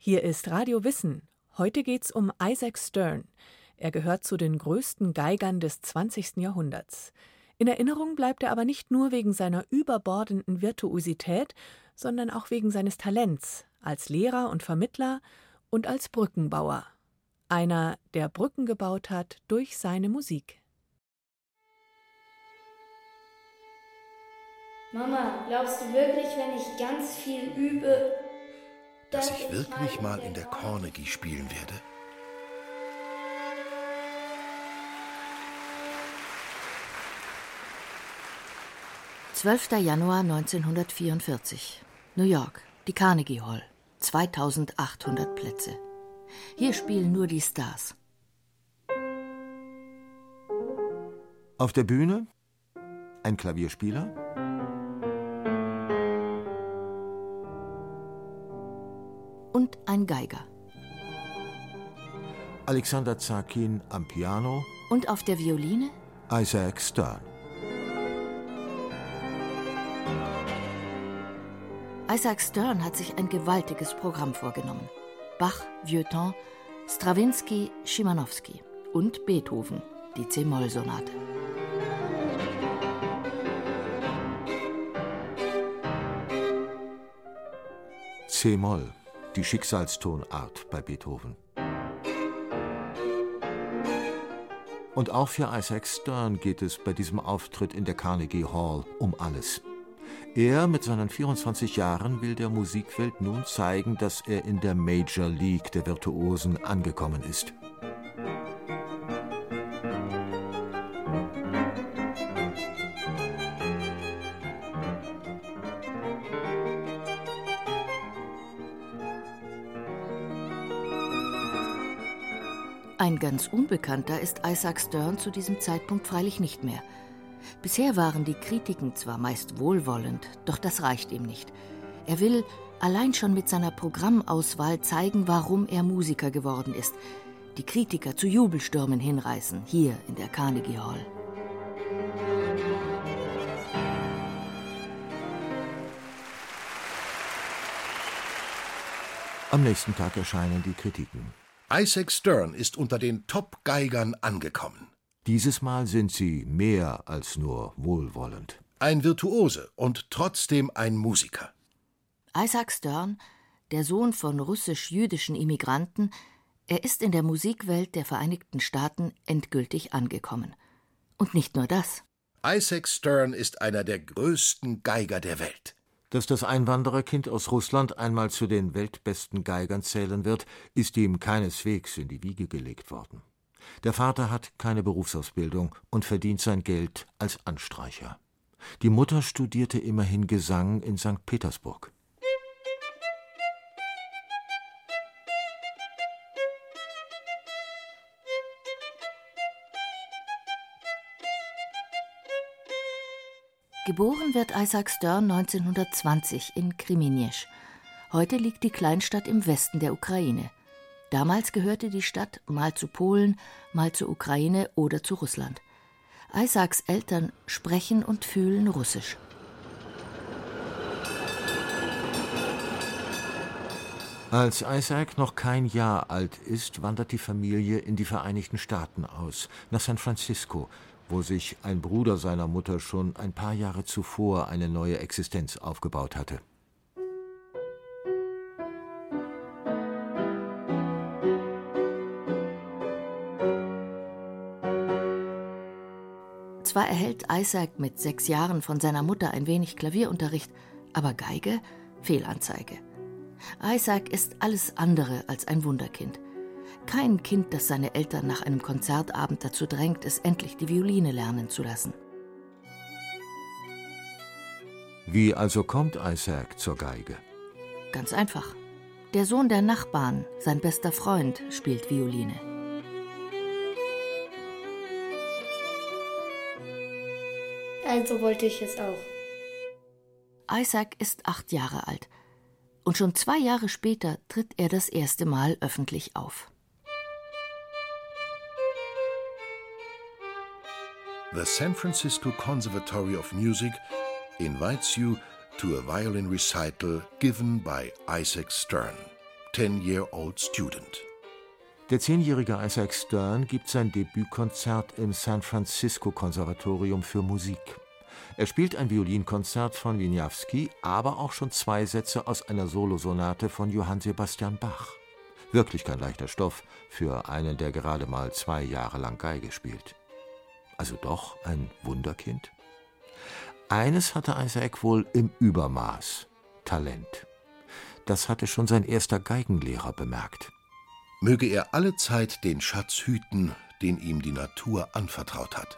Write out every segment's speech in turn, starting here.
Hier ist Radio Wissen. Heute geht's um Isaac Stern. Er gehört zu den größten Geigern des 20. Jahrhunderts. In Erinnerung bleibt er aber nicht nur wegen seiner überbordenden Virtuosität, sondern auch wegen seines Talents als Lehrer und Vermittler und als Brückenbauer. Einer, der Brücken gebaut hat durch seine Musik. Mama, glaubst du wirklich, wenn ich ganz viel übe, dass ich wirklich mal in der Carnegie spielen werde? »12. Januar 1944. New York, die Carnegie Hall. 2800 Plätze. Hier spielen nur die Stars.« Auf der Bühne ein Klavierspieler, und ein Geiger. Alexander Zakin am Piano Und auf der Violine Isaac Stern. Isaac Stern hat sich ein gewaltiges Programm vorgenommen. Bach, Vieux Temps, Strawinsky, Schimanowski und Beethoven, die C-Moll-Sonate. C-Moll, die Schicksalstonart bei Beethoven. Und auch für Isaac Stern geht es bei diesem Auftritt in der Carnegie Hall um alles. Er mit seinen 24 Jahren will der Musikwelt nun zeigen, dass er in der Major League der Virtuosen angekommen ist. Ein ganz Unbekannter ist Isaac Stern zu diesem Zeitpunkt freilich nicht mehr. Bisher waren die Kritiken zwar meist wohlwollend, doch das reicht ihm nicht. Er will allein schon mit seiner Programmauswahl zeigen, warum er Musiker geworden ist. Die Kritiker zu Jubelstürmen hinreißen, hier in der Carnegie Hall. Am nächsten Tag erscheinen die Kritiken. Isaac Stern ist unter den Top-Geigern angekommen. Dieses Mal sind sie mehr als nur wohlwollend. Ein Virtuose und trotzdem ein Musiker. Isaac Stern, der Sohn von russisch-jüdischen Immigranten, er ist in der Musikwelt der Vereinigten Staaten endgültig angekommen. Und nicht nur das. Isaac Stern ist einer der größten Geiger der Welt. Dass das Einwandererkind aus Russland einmal zu den weltbesten Geigern zählen wird, ist ihm keineswegs in die Wiege gelegt worden. Der Vater hat keine Berufsausbildung und verdient sein Geld als Anstreicher. Die Mutter studierte immerhin Gesang in St. Petersburg. Geboren wird Isaac Stern 1920 in Kreminjesch. Heute liegt die Kleinstadt im Westen der Ukraine. Damals gehörte die Stadt mal zu Polen, mal zur Ukraine oder zu Russland. Isaacs Eltern sprechen und fühlen Russisch. Als Isaac noch kein Jahr alt ist, wandert die Familie in die Vereinigten Staaten aus, nach San Francisco, wo sich ein Bruder seiner Mutter schon ein paar Jahre zuvor eine neue Existenz aufgebaut hatte. Zwar erhält Isaac mit 6 Jahren von seiner Mutter ein wenig Klavierunterricht, aber Geige? Fehlanzeige. Isaac ist alles andere als ein Wunderkind. Kein Kind, das seine Eltern nach einem Konzertabend dazu drängt, es endlich die Violine lernen zu lassen. Wie also kommt Isaac zur Geige? Ganz einfach. Der Sohn der Nachbarn, sein bester Freund, spielt Violine. Also wollte ich es auch. Isaac ist 8 Jahre alt. Und schon 2 Jahre später tritt er das erste Mal öffentlich auf. The San Francisco Conservatory of Music invites you to a violin recital given by Isaac Stern. 10-Year-Old Student. Der 10-jährige Isaac Stern gibt sein Debütkonzert im San Francisco Konservatorium für Musik. Er spielt ein Violinkonzert von Wieniawski, aber auch schon 2 Sätze aus einer Solosonate von Johann Sebastian Bach. Wirklich kein leichter Stoff für einen, der gerade mal 2 Jahre lang Geige spielt. Also doch ein Wunderkind? Eines hatte Isaac wohl im Übermaß: Talent. Das hatte schon sein erster Geigenlehrer bemerkt. Möge er alle Zeit den Schatz hüten, den ihm die Natur anvertraut hat.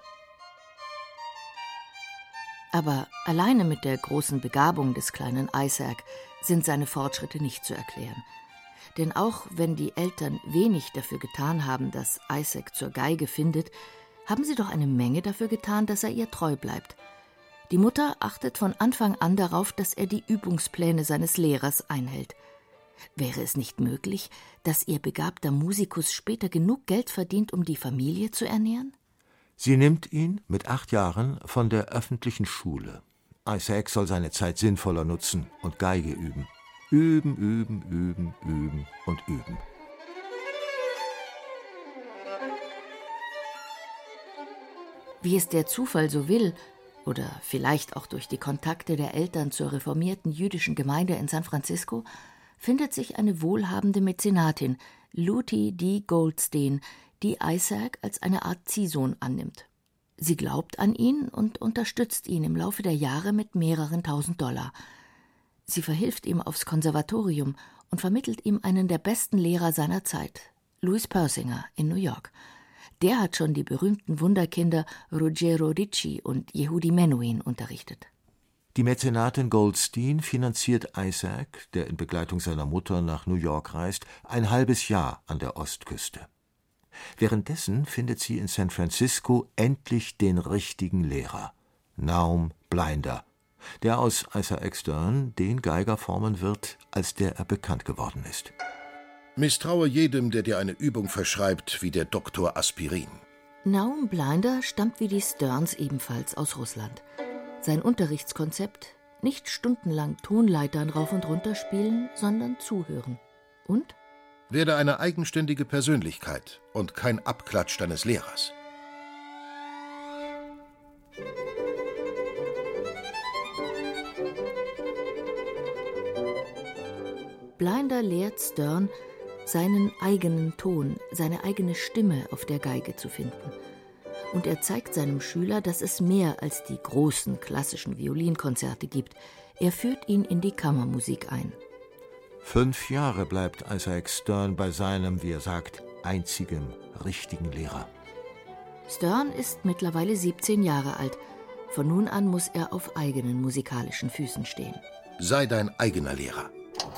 Aber alleine mit der großen Begabung des kleinen Isaac sind seine Fortschritte nicht zu erklären. Denn auch wenn die Eltern wenig dafür getan haben, dass Isaac zur Geige findet, haben sie doch eine Menge dafür getan, dass er ihr treu bleibt. Die Mutter achtet von Anfang an darauf, dass er die Übungspläne seines Lehrers einhält. Wäre es nicht möglich, dass ihr begabter Musikus später genug Geld verdient, um die Familie zu ernähren? Sie nimmt ihn mit 8 Jahren von der öffentlichen Schule. Isaac soll seine Zeit sinnvoller nutzen und Geige üben. Üben, üben, üben, üben und üben. Wie es der Zufall so will, oder vielleicht auch durch die Kontakte der Eltern zur reformierten jüdischen Gemeinde in San Francisco, findet sich eine wohlhabende Mäzenatin, Lutie D. Goldstein, die Isaac als eine Art Ziehsohn annimmt. Sie glaubt an ihn und unterstützt ihn im Laufe der Jahre mit mehreren $1000. Sie verhilft ihm aufs Konservatorium und vermittelt ihm einen der besten Lehrer seiner Zeit, Louis Persinger in New York. Der hat schon die berühmten Wunderkinder Ruggero Ricci und Yehudi Menuhin unterrichtet. Die Mäzenatin Goldstein finanziert Isaac, der in Begleitung seiner Mutter nach New York reist, ein halbes Jahr an der Ostküste. Währenddessen findet sie in San Francisco endlich den richtigen Lehrer, Naum Blinder, der aus Isaac Stern den Geiger formen wird, als der er bekannt geworden ist. Misstraue jedem, der dir eine Übung verschreibt, wie der Doktor Aspirin. Naum Blinder stammt wie die Sterns ebenfalls aus Russland. Sein Unterrichtskonzept: nicht stundenlang Tonleitern rauf und runter spielen, sondern zuhören. Und? Werde eine eigenständige Persönlichkeit und kein Abklatsch deines Lehrers. Blinder lehrt Stern, seinen eigenen Ton, seine eigene Stimme auf der Geige zu finden. Und er zeigt seinem Schüler, dass es mehr als die großen klassischen Violinkonzerte gibt. Er führt ihn in die Kammermusik ein. 5 Jahre bleibt Isaac Stern bei seinem, wie er sagt, einzigen richtigen Lehrer. Stern ist mittlerweile 17 Jahre alt. Von nun an muss er auf eigenen musikalischen Füßen stehen. Sei dein eigener Lehrer.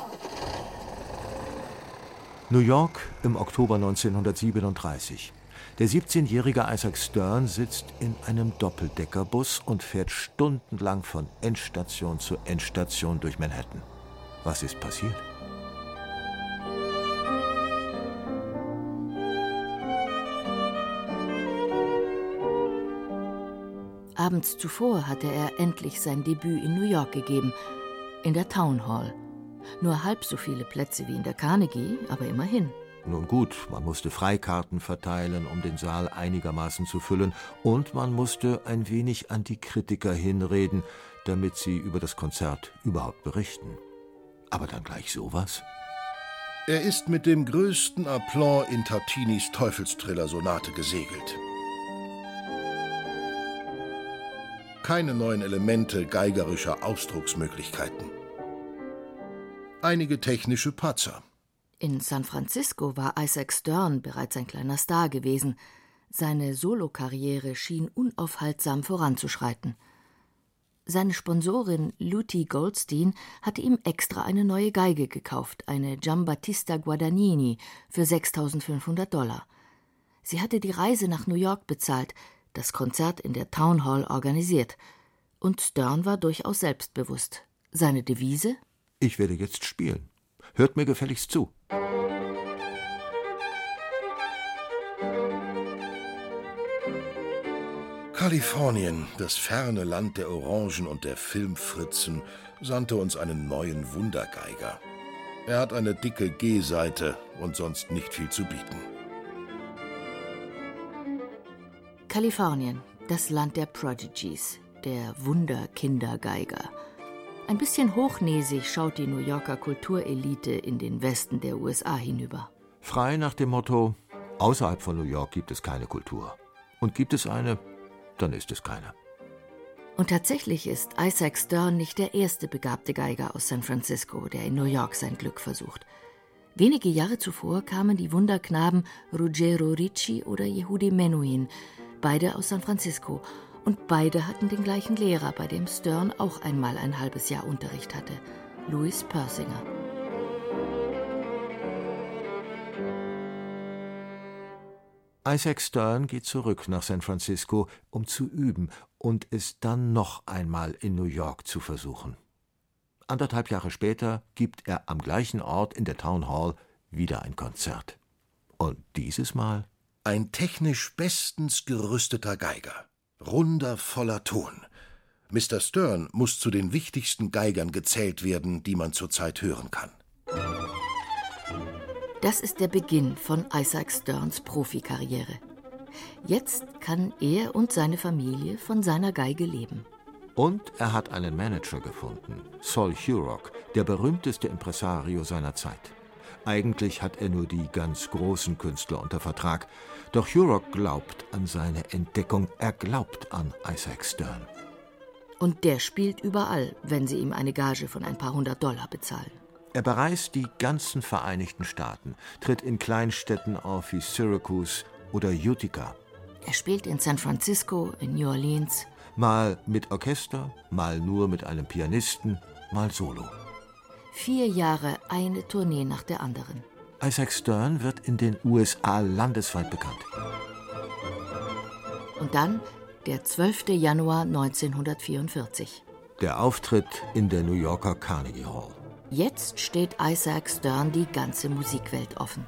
New York im Oktober 1937. Der 17-jährige Isaac Stern sitzt in einem Doppeldeckerbus und fährt stundenlang von Endstation zu Endstation durch Manhattan. Was ist passiert? Abends zuvor hatte er endlich sein Debüt in New York gegeben, in der Town Hall. Nur halb so viele Plätze wie in der Carnegie, aber immerhin. Nun gut, man musste Freikarten verteilen, um den Saal einigermaßen zu füllen, und man musste ein wenig an die Kritiker hinreden, damit sie über das Konzert überhaupt berichten. Aber dann gleich sowas? Er ist mit dem größten Aplomb in Tartinis Teufelstriller-Sonate gesegelt. Keine neuen Elemente geigerischer Ausdrucksmöglichkeiten. Einige technische Patzer. In San Francisco war Isaac Stern bereits ein kleiner Star gewesen. Seine Solokarriere schien unaufhaltsam voranzuschreiten. Seine Sponsorin Lutie Goldstein hatte ihm extra eine neue Geige gekauft, eine Giambattista Guadagnini für $6.500. Sie hatte die Reise nach New York bezahlt, das Konzert in der Town Hall organisiert. Und Stern war durchaus selbstbewusst. Seine Devise? Ich werde jetzt spielen. Hört mir gefälligst zu. Kalifornien, das ferne Land der Orangen und der Filmfritzen, sandte uns einen neuen Wundergeiger. Er hat eine dicke G-Seite und sonst nicht viel zu bieten. Kalifornien, das Land der Prodigies, der Wunderkindergeiger. Ein bisschen hochnäsig schaut die New Yorker Kulturelite in den Westen der USA hinüber. Frei nach dem Motto: Außerhalb von New York gibt es keine Kultur. Und gibt es eine, dann ist es keine. Und tatsächlich ist Isaac Stern nicht der erste begabte Geiger aus San Francisco, der in New York sein Glück versucht. Wenige Jahre zuvor kamen die Wunderknaben Ruggiero Ricci oder Yehudi Menuhin, beide aus San Francisco. Und beide hatten den gleichen Lehrer, bei dem Stern auch einmal ein halbes Jahr Unterricht hatte, Louis Persinger. Isaac Stern geht zurück nach San Francisco, um zu üben und es dann noch einmal in New York zu versuchen. 1,5 Jahre später gibt er am gleichen Ort in der Town Hall wieder ein Konzert. Und dieses Mal ein technisch bestens gerüsteter Geiger. Runder, voller Ton. Mr. Stern muss zu den wichtigsten Geigern gezählt werden, die man zurzeit hören kann. Das ist der Beginn von Isaac Sterns Profikarriere. Jetzt kann er und seine Familie von seiner Geige leben. Und er hat einen Manager gefunden, Sol Hurok, der berühmteste Impresario seiner Zeit. Eigentlich hat er nur die ganz großen Künstler unter Vertrag. Doch Hurok glaubt an seine Entdeckung, er glaubt an Isaac Stern. Und der spielt überall, wenn sie ihm eine Gage von ein paar $100 bezahlen. Er bereist die ganzen Vereinigten Staaten, tritt in Kleinstädten auf wie Syracuse oder Utica. Er spielt in San Francisco, in New Orleans. Mal mit Orchester, mal nur mit einem Pianisten, mal solo. 4 Jahre eine Tournee nach der anderen. Isaac Stern wird in den USA landesweit bekannt. Und dann der 12. Januar 1944. Der Auftritt in der New Yorker Carnegie Hall. Jetzt steht Isaac Stern die ganze Musikwelt offen.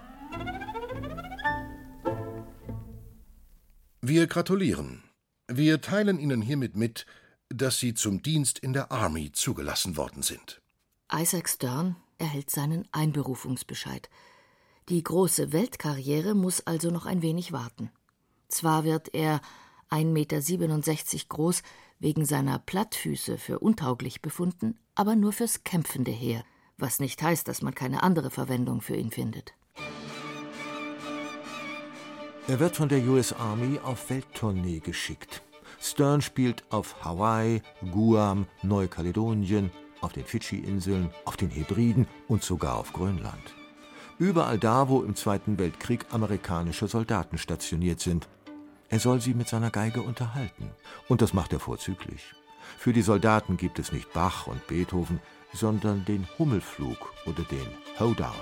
Wir gratulieren. Wir teilen Ihnen hiermit mit, dass Sie zum Dienst in der Army zugelassen worden sind. Isaac Stern erhält seinen Einberufungsbescheid. Die große Weltkarriere muss also noch ein wenig warten. Zwar wird er 1,67 Meter groß, wegen seiner Plattfüße für untauglich befunden, aber nur fürs kämpfende Heer, was nicht heißt, dass man keine andere Verwendung für ihn findet. Er wird von der US Army auf Welttournee geschickt. Stern spielt auf Hawaii, Guam, Neukaledonien, auf den Fidschi-Inseln, auf den Hebriden und sogar auf Grönland. Überall da, wo im Zweiten Weltkrieg amerikanische Soldaten stationiert sind. Er soll sie mit seiner Geige unterhalten. Und das macht er vorzüglich. Für die Soldaten gibt es nicht Bach und Beethoven, sondern den Hummelflug oder den Hoedown.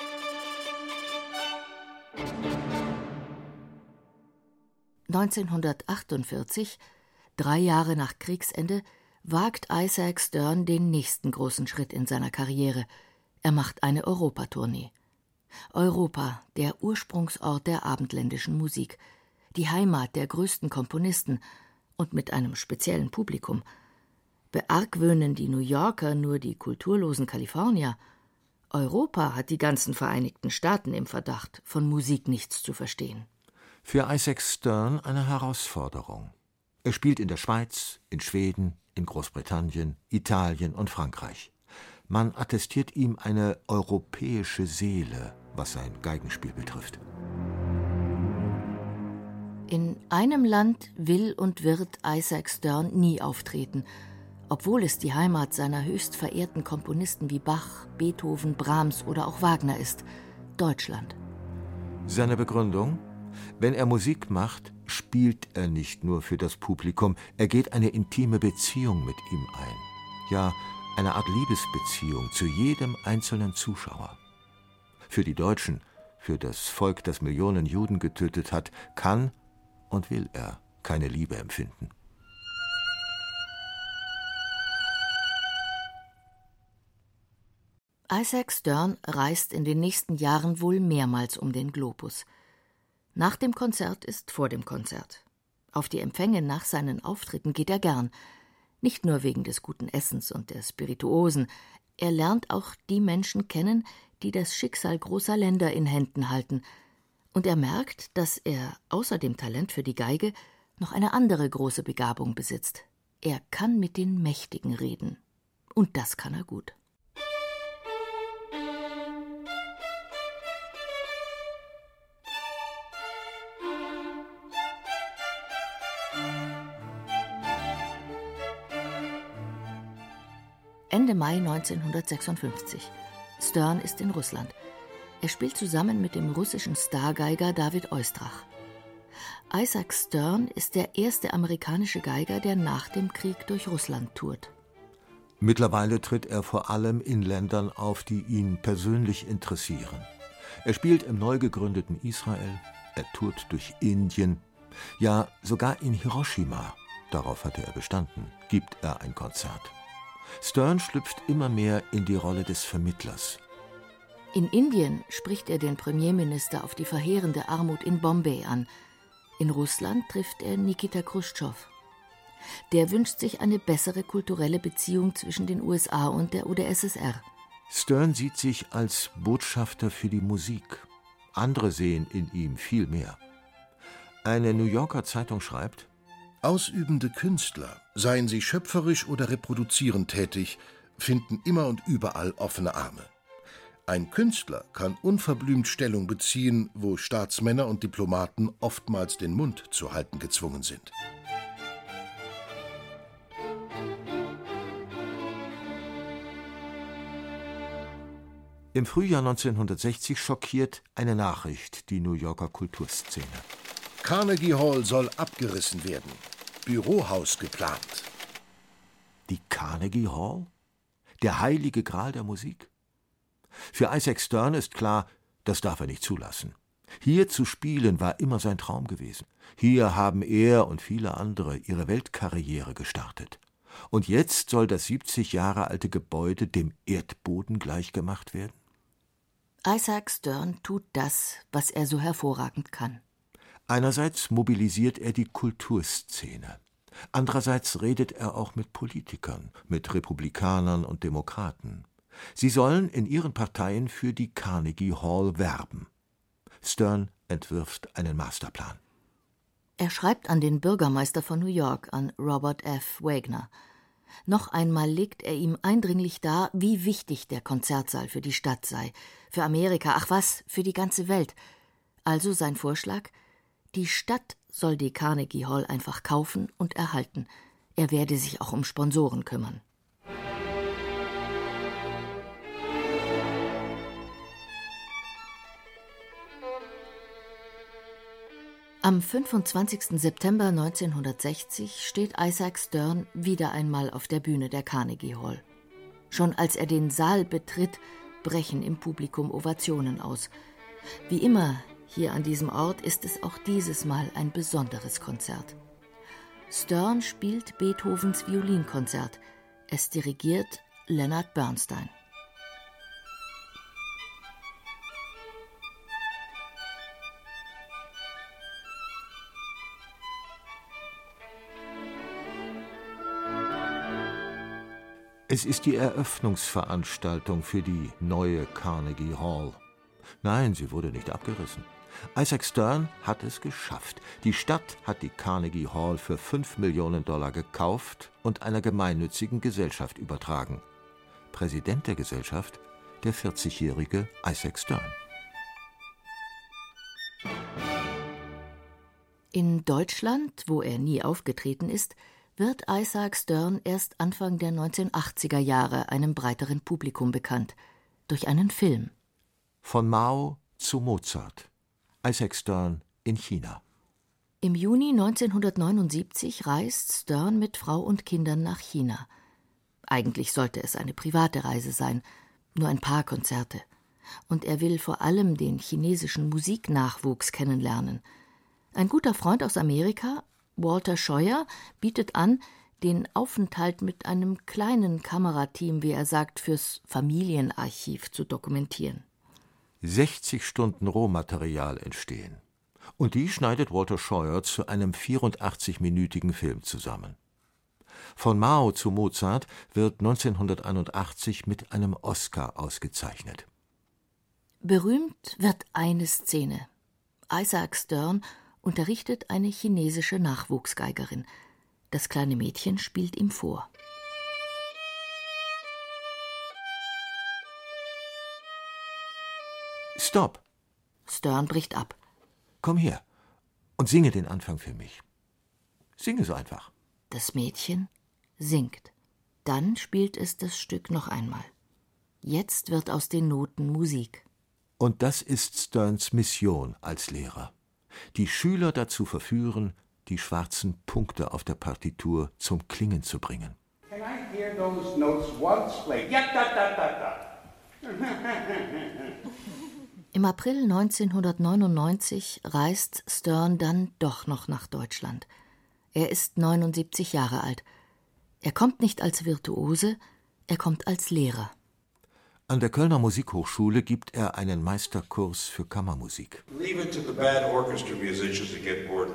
(1948), 3 Jahre nach Kriegsende, wagt Isaac Stern den nächsten großen Schritt in seiner Karriere. Er macht eine Europatournee. Europa, der Ursprungsort der abendländischen Musik, die Heimat der größten Komponisten und mit einem speziellen Publikum. Beargwöhnen die New Yorker nur die kulturlosen Kalifornier? Europa hat die ganzen Vereinigten Staaten im Verdacht, von Musik nichts zu verstehen. Für Isaac Stern eine Herausforderung. Er spielt in der Schweiz, in Schweden, in Großbritannien, Italien und Frankreich. Man attestiert ihm eine europäische Seele, was sein Geigenspiel betrifft. In einem Land will und wird Isaac Stern nie auftreten, obwohl es die Heimat seiner höchst verehrten Komponisten wie Bach, Beethoven, Brahms oder auch Wagner ist: Deutschland. Seine Begründung? Wenn er Musik macht, spielt er nicht nur für das Publikum, er geht eine intime Beziehung mit ihm ein. Ja, eine Art Liebesbeziehung zu jedem einzelnen Zuschauer. Für die Deutschen, für das Volk, das Millionen Juden getötet hat, kann und will er keine Liebe empfinden. Isaac Stern reist in den nächsten Jahren wohl mehrmals um den Globus. Nach dem Konzert ist vor dem Konzert. Auf die Empfänge nach seinen Auftritten geht er gern. Nicht nur wegen des guten Essens und der Spirituosen. Er lernt auch die Menschen kennen, die das Schicksal großer Länder in Händen halten. Und er merkt, dass er außer dem Talent für die Geige noch eine andere große Begabung besitzt. Er kann mit den Mächtigen reden. Und das kann er gut. Ende Mai 1956. Stern ist in Russland. Er spielt zusammen mit dem russischen Stargeiger David Oistrach. Isaac Stern ist der erste amerikanische Geiger, der nach dem Krieg durch Russland tourt. Mittlerweile tritt er vor allem in Ländern auf, die ihn persönlich interessieren. Er spielt im neu gegründeten Israel, er tourt durch Indien, ja sogar in Hiroshima, darauf hatte er bestanden, gibt er ein Konzert. Stern schlüpft immer mehr in die Rolle des Vermittlers. In Indien spricht er den Premierminister auf die verheerende Armut in Bombay an. In Russland trifft er Nikita Chruschtschow. Der wünscht sich eine bessere kulturelle Beziehung zwischen den USA und der UdSSR. Stern sieht sich als Botschafter für die Musik. Andere sehen in ihm viel mehr. Eine New Yorker Zeitung schreibt: Ausübende Künstler, seien sie schöpferisch oder reproduzierend tätig, finden immer und überall offene Arme. Ein Künstler kann unverblümt Stellung beziehen, wo Staatsmänner und Diplomaten oftmals den Mund zu halten gezwungen sind. Im Frühjahr 1960 schockiert eine Nachricht die New Yorker Kulturszene. Carnegie Hall soll abgerissen werden. Bürohaus geplant. Die Carnegie Hall? Der heilige Gral der Musik? Für Isaac Stern ist klar, das darf er nicht zulassen. Hier zu spielen war immer sein Traum gewesen. Hier haben er und viele andere ihre Weltkarriere gestartet. Und jetzt soll das 70 Jahre alte Gebäude dem Erdboden gleichgemacht werden? Isaac Stern tut das, was er so hervorragend kann. Einerseits mobilisiert er die Kulturszene. Andererseits redet er auch mit Politikern, mit Republikanern und Demokraten. Sie sollen in ihren Parteien für die Carnegie Hall werben. Stern entwirft einen Masterplan. Er schreibt an den Bürgermeister von New York, an Robert F. Wagner. Noch einmal legt er ihm eindringlich dar, wie wichtig der Konzertsaal für die Stadt sei. Für Amerika, ach was, für die ganze Welt. Also sein Vorschlag: Die Stadt soll die Carnegie Hall einfach kaufen und erhalten. Er werde sich auch um Sponsoren kümmern. Am 25. September 1960 steht Isaac Stern wieder einmal auf der Bühne der Carnegie Hall. Schon als er den Saal betritt, brechen im Publikum Ovationen aus. Wie immer hier an diesem Ort ist es auch dieses Mal ein besonderes Konzert. Stern spielt Beethovens Violinkonzert. Es dirigiert Leonard Bernstein. Es ist die Eröffnungsveranstaltung für die neue Carnegie Hall. Nein, sie wurde nicht abgerissen. Isaac Stern hat es geschafft. Die Stadt hat die Carnegie Hall für $5 Millionen gekauft und einer gemeinnützigen Gesellschaft übertragen. Präsident der Gesellschaft, der 40-jährige Isaac Stern. In Deutschland, wo er nie aufgetreten ist, wird Isaac Stern erst Anfang der 1980er Jahre einem breiteren Publikum bekannt. Durch einen Film. Von Mao zu Mozart. Isaac Stern in China. Im Juni 1979 reist Stern mit Frau und Kindern nach China. Eigentlich sollte es eine private Reise sein, nur ein paar Konzerte. Und er will vor allem den chinesischen Musiknachwuchs kennenlernen. Ein guter Freund aus Amerika, Walter Scheuer, bietet an, den Aufenthalt mit einem kleinen Kamerateam, wie er sagt, fürs Familienarchiv zu dokumentieren. 60 Stunden Rohmaterial entstehen. Und die schneidet Walter Scheuer zu einem 84-minütigen Film zusammen. Von Mao zu Mozart wird 1981 mit einem Oscar ausgezeichnet. Berühmt wird eine Szene. Isaac Stern unterrichtet eine chinesische Nachwuchsgeigerin. Das kleine Mädchen spielt ihm vor. Stopp! Stern bricht ab. Komm her und singe den Anfang für mich. Singe so einfach. Das Mädchen singt. Dann spielt es das Stück noch einmal. Jetzt wird aus den Noten Musik. Und das ist Sterns Mission als Lehrer. Die Schüler dazu verführen, die schwarzen Punkte auf der Partitur zum Klingen zu bringen. Can I hear those notes once played? Ja, da, da, da, da. Im April 1999 reist Stern dann doch noch nach Deutschland. Er ist 79 Jahre alt. Er kommt nicht als Virtuose, er kommt als Lehrer. An der Kölner Musikhochschule gibt er einen Meisterkurs für Kammermusik. Leave it to the bad orchestra musicians to get bored.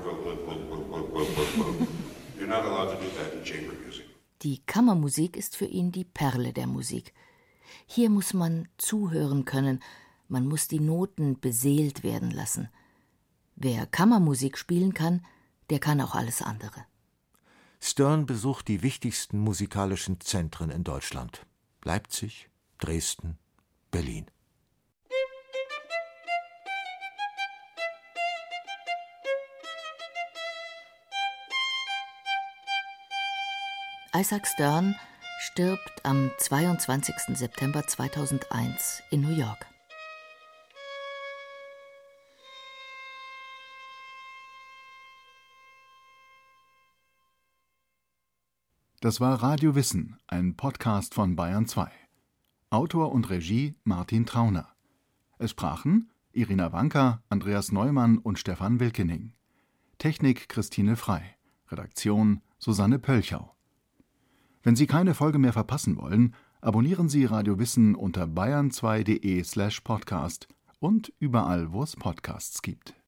You're not allowed to do that in chamber music. Die Kammermusik ist für ihn die Perle der Musik. Hier muss man zuhören können, man muss die Noten beseelt werden lassen. Wer Kammermusik spielen kann, der kann auch alles andere. Stern besucht die wichtigsten musikalischen Zentren in Deutschland: Leipzig, Dresden, Berlin. Isaac Stern stirbt am 22. September 2001 in New York. Das war Radio Wissen, ein Podcast von Bayern 2. Autor und Regie Martin Trauner. Es sprachen Irina Wanka, Andreas Neumann und Stefan Wilkening. Technik Christine Frei. Redaktion Susanne Pölchau. Wenn Sie keine Folge mehr verpassen wollen, abonnieren Sie Radio Wissen unter bayern2.de/podcast und überall, wo es Podcasts gibt.